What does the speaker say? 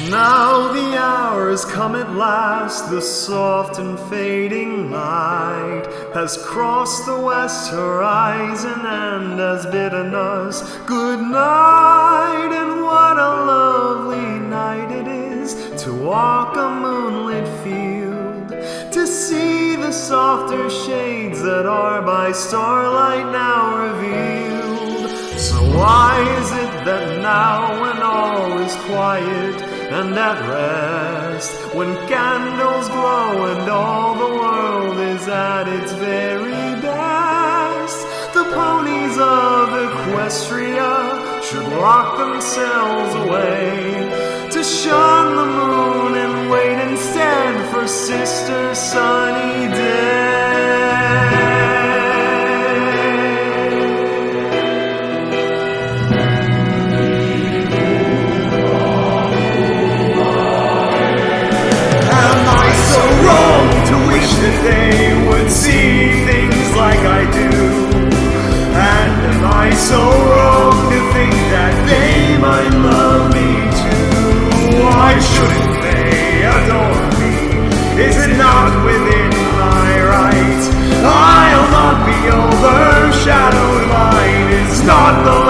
Now the hour has come at last, the soft and fading light has crossed the west horizon and has bidden us good night. And what a lovely night it is to walk a moonlit field, to see the softer shades that are by starlight now revealed. So why is it that now, when all is quiet and at rest, when candles glow and all the world is at its very best, the ponies of Equestria should lock themselves away to shun the moon and wait instead for Sister Sunny Day? That they would see things like I do, and am I so wrong to think that they might love me too? Why shouldn't they adore me? Is it not within my right? I'll not be overshadowed, mine is not the